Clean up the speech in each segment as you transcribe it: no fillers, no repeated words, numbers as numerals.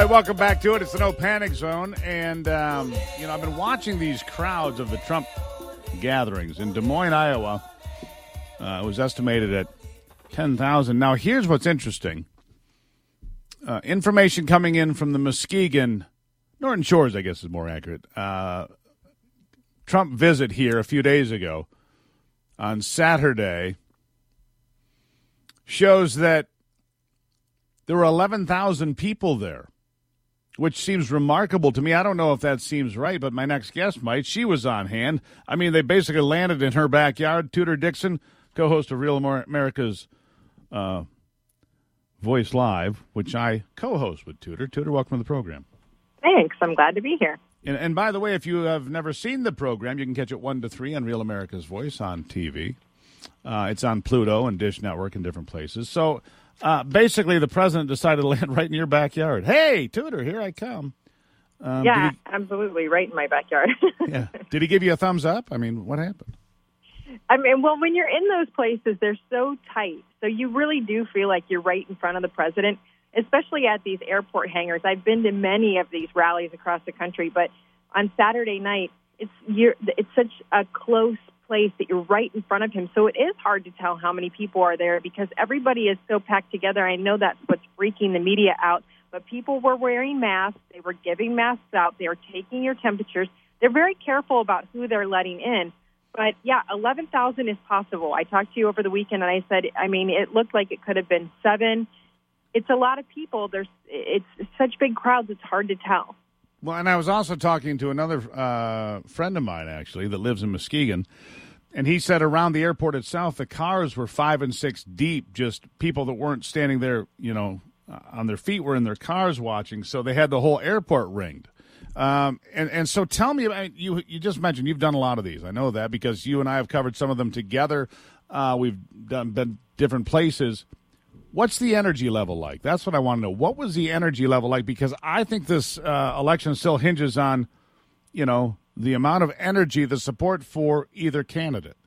right, welcome back to it. It's the No Panic Zone. And, I've been watching these crowds of the Trump gatherings. In Des Moines, Iowa, it was estimated at 10,000. Now, here's what's interesting. Information coming in from the Muskegon, Norton Shores, I guess is more accurate, Trump visit here a few days ago on Saturday shows that there were 11,000 people there, which seems remarkable to me. I don't know if that seems right, but my next guest might. She was on hand. I mean, they basically landed in her backyard. Tudor Dixon, co-host of Real America's Voice Live, which I co-host with Tudor. Tudor, welcome to the program. Thanks. I'm glad to be here. And by the way, if you have never seen the program, you can catch it 1 to 3 on Real America's Voice on TV. It's on Pluto and Dish Network and different places. So basically, the president decided to land right in your backyard. Hey, Tudor, here I come. Absolutely, right in my backyard. Yeah. Did he give you a thumbs up? I mean, what happened? I mean, well, when you're in those places, they're so tight. So you really do feel like you're right in front of the president, especially at these airport hangars. I've been to many of these rallies across the country, but on Saturday night, it's such a close place that you're right in front of him. So it is hard to tell how many people are there because everybody is so packed together. I know that's what's freaking the media out, but people were wearing masks. They were giving masks out. They were taking your temperatures. They're very careful about who they're letting in. But, 11,000 is possible. I talked to you over the weekend, and I said, it looked like it could have been 7. It's a lot of people. It's such big crowds, it's hard to tell. Well, and I was also talking to another friend of mine, actually, that lives in Muskegon, and he said around the airport itself, the cars were 5 and 6 deep, just people that weren't standing there, on their feet were in their cars watching, so they had the whole airport ringed. And so tell me, you just mentioned you've done a lot of these. I know that because you and I have covered some of them together. We've been different places. What's the energy level like? That's what I want to know. What was the energy level like? Because I think this election still hinges on, the amount of energy, the support for either candidate.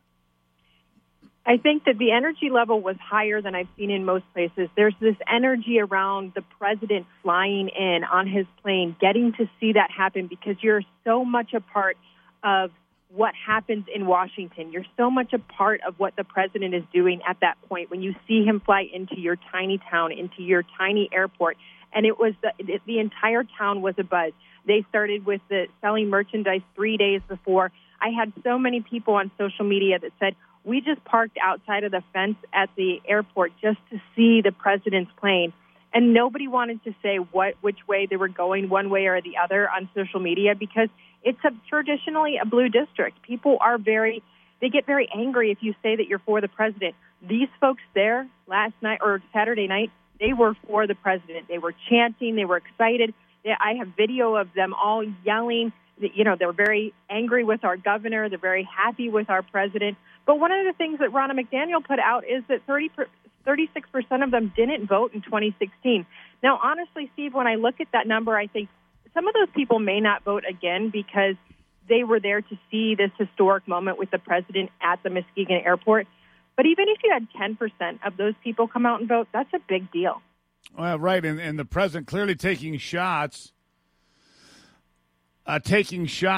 I think that the energy level was higher than I've seen in most places. There's this energy around the president flying in on his plane, getting to see that happen because you're so much a part of what happens in Washington. You're so much a part of what the president is doing at that point when you see him fly into your tiny town, into your tiny airport. And it was the entire town was abuzz. They started with the selling merchandise 3 days before. I had so many people on social media that said, we just parked outside of the fence at the airport just to see the president's plane. And nobody wanted to say which way they were going, one way or the other on social media, because it's traditionally a blue district. People they get very angry if you say that you're for the president. These folks there last night or Saturday night, they were for the president. They were chanting. They were excited. I have video of them all yelling. They're very angry with our governor. They're very happy with our president. But one of the things that Ronna McDaniel put out is that 36% of them didn't vote in 2016. Now, honestly, Steve, when I look at that number, I think some of those people may not vote again because they were there to see this historic moment with the president at the Muskegon airport. But even if you had 10% of those people come out and vote, that's a big deal. Well, right, and the president clearly taking shots at the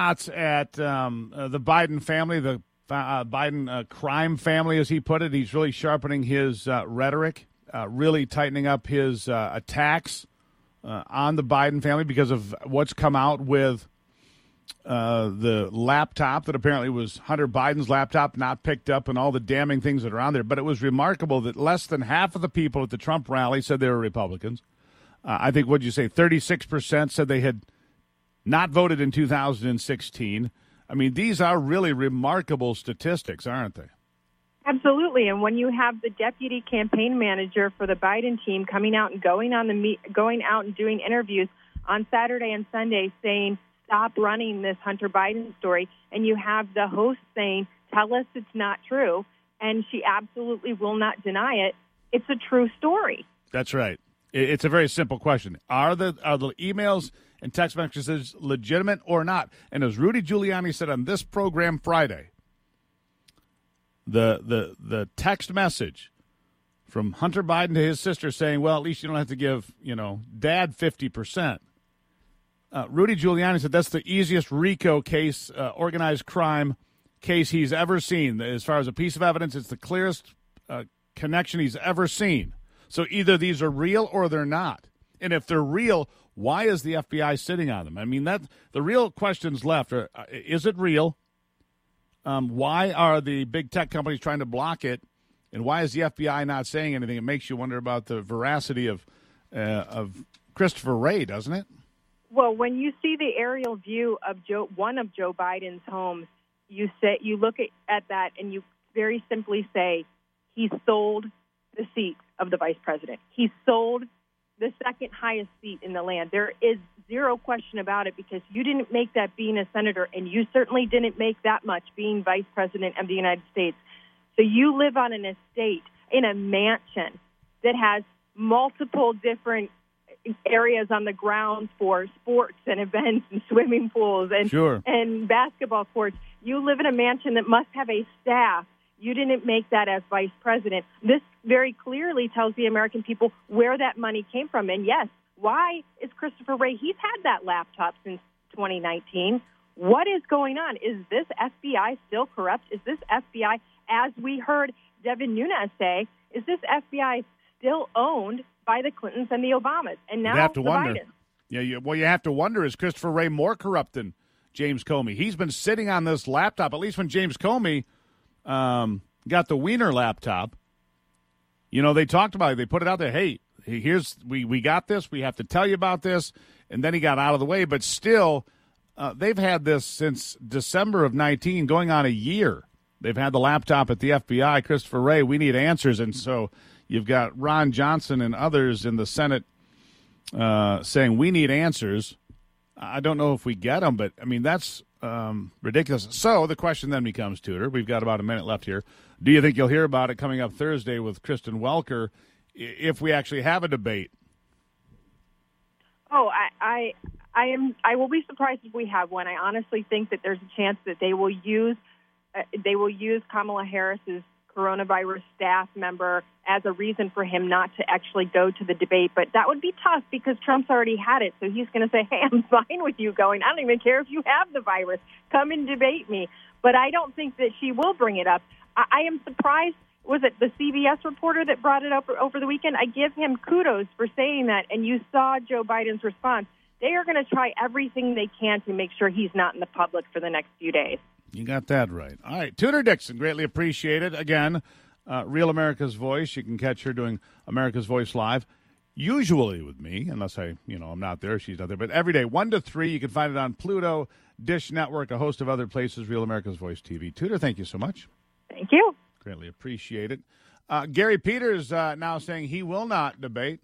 Biden family, the Biden crime family, as he put it. He's really sharpening his rhetoric, really tightening up his attacks on the Biden family because of what's come out with the laptop that apparently was Hunter Biden's laptop, not picked up, and all the damning things that are on there. But it was remarkable that less than half of the people at the Trump rally said they were Republicans. I think, what'd you say, 36% said they had not voted in 2016. I mean, these are really remarkable statistics, aren't they? Absolutely. And when you have the deputy campaign manager for the Biden team coming out and going out and doing interviews on Saturday and Sunday saying, stop running this Hunter Biden story, and you have the host saying, tell us it's not true, and she absolutely will not deny it, it's a true story. That's right. It's a very simple question. Are the emails and text messages legitimate or not? And as Rudy Giuliani said on this program Friday, the text message from Hunter Biden to his sister saying, well, at least you don't have to give, Dad 50%. Rudy Giuliani said that's the easiest RICO case, organized crime case he's ever seen. As far as a piece of evidence, it's the clearest connection he's ever seen. So either these are real or they're not. And if they're real, why is the FBI sitting on them? I mean, that the real questions left are, is it real? Why are the big tech companies trying to block it? And why is the FBI not saying anything? It makes you wonder about the veracity of Christopher Wray, doesn't it? Well, when you see the aerial view of one of Joe Biden's homes, you look at that and you very simply say, he sold the seat of the vice president. He sold the second highest seat in the land. There is zero question about it, because you didn't make that being a senator, and you certainly didn't make that much being vice president of the United States. So you live on an estate in a mansion that has multiple different areas on the grounds for sports and events and swimming pools and Sure. and basketball courts. You live in a mansion that must have a staff. You didn't make that as vice president. This very clearly tells the American people where that money came from. And yes, why is Christopher Wray? He's had that laptop since 2019. What is going on? Is this FBI still corrupt? Is this FBI, as we heard Devin Nunes say, is this FBI still owned by the Clintons and the Obamas? And now you have to the wonder. Bidens. Yeah, you have to wonder, is Christopher Wray more corrupt than James Comey? He's been sitting on this laptop, at least when James Comey got the Wiener laptop. You know, they talked about it. They put it out there. Hey, we got this. We have to tell you about this. And then he got out of the way. But still, they've had this since December of 19, going on a year. They've had the laptop at the FBI. Christopher Wray, we need answers. And so you've got Ron Johnson and others in the Senate saying we need answers. I don't know if we get them, but, I mean, that's ridiculous. So the question then becomes, Tudor, we've got about a minute left here. Do you think you'll hear about it coming up Thursday with Kristen Welker if we actually have a debate? Oh, I will be surprised if we have one. I honestly think that there's a chance that they will use Kamala Harris's coronavirus staff member as a reason for him not to actually go to the debate. But that would be tough because Trump's already had it. So he's going to say, hey, I'm fine with you going. I don't even care if you have the virus. Come and debate me. But I don't think that she will bring it up. I am surprised. Was it the CBS reporter that brought it up over the weekend? I give him kudos for saying that. And you saw Joe Biden's response. They are going to try everything they can to make sure he's not in the public for the next few days. You got that right. All right. Tudor Dixon, greatly appreciated. Again, Real America's Voice. You can catch her doing America's Voice Live, usually with me, unless I'm not there. She's not there. But every day, 1 to 3, you can find it on Pluto, Dish Network, a host of other places, Real America's Voice TV. Tudor, thank you so much. Thank you. Greatly appreciate it. Gary Peters now saying he will not debate.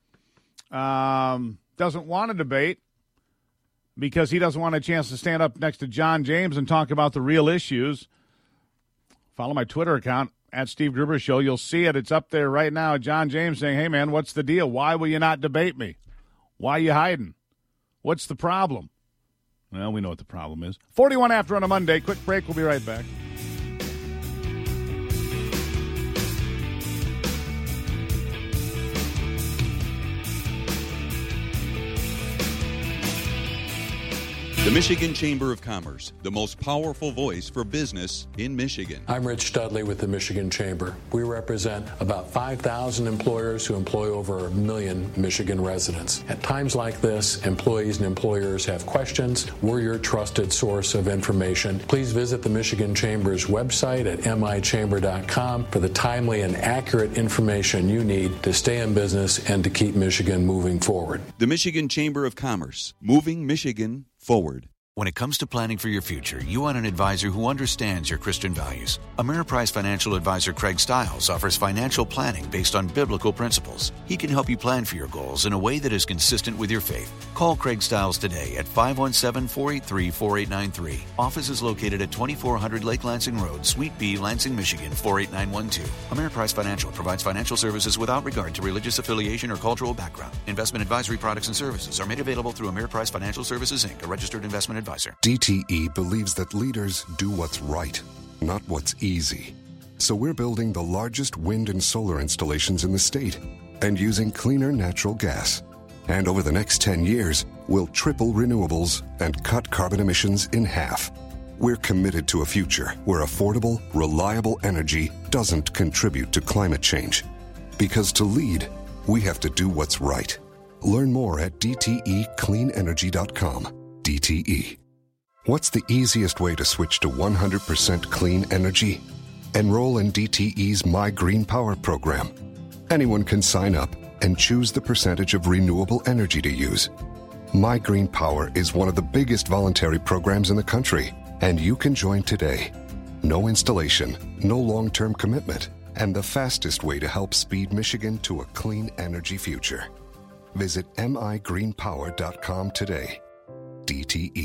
Doesn't want to debate because he doesn't want a chance to stand up next to John James and talk about the real issues. Follow my Twitter account, @SteveGruber Show. You'll see it. It's up there right now. John James saying, hey, man, what's the deal? Why will you not debate me? Why are you hiding? What's the problem? Well, we know what the problem is. 41 after on a Monday. Quick break. We'll be right back. The Michigan Chamber of Commerce, the most powerful voice for business in Michigan. I'm Rich Dudley with the Michigan Chamber. We represent about 5,000 employers who employ over 1 million Michigan residents. At times like this, employees and employers have questions. We're your trusted source of information. Please visit the Michigan Chamber's website at michamber.com for the timely and accurate information you need to stay in business and to keep Michigan moving forward. The Michigan Chamber of Commerce, moving Michigan forward. When it comes to planning for your future, you want an advisor who understands your Christian values. Ameriprise financial advisor Craig Stiles offers financial planning based on biblical principles. He can help you plan for your goals in a way that is consistent with your faith. Call Craig Stiles today at 517-483-4893. Office is located at 2400 Lake Lansing Road, Suite B, Lansing, Michigan, 48912. Ameriprise Financial provides financial services without regard to religious affiliation or cultural background. Investment advisory products and services are made available through Ameriprise Financial Services, Inc., a registered investment advisor. DTE believes that leaders do what's right, not what's easy. So we're building the largest wind and solar installations in the state and using cleaner natural gas. And over the next 10 years, we'll triple renewables and cut carbon emissions in half. We're committed to a future where affordable, reliable energy doesn't contribute to climate change. Because to lead, we have to do what's right. Learn more at DTECleanEnergy.com. DTE. What's the easiest way to switch to 100% clean energy? Enroll in DTE's My Green Power program. Anyone can sign up and choose the percentage of renewable energy to use. My Green Power is one of the biggest voluntary programs in the country, and you can join today. No installation, no long-term commitment, and the fastest way to help speed Michigan to a clean energy future. Visit migreenpower.com today. DTE.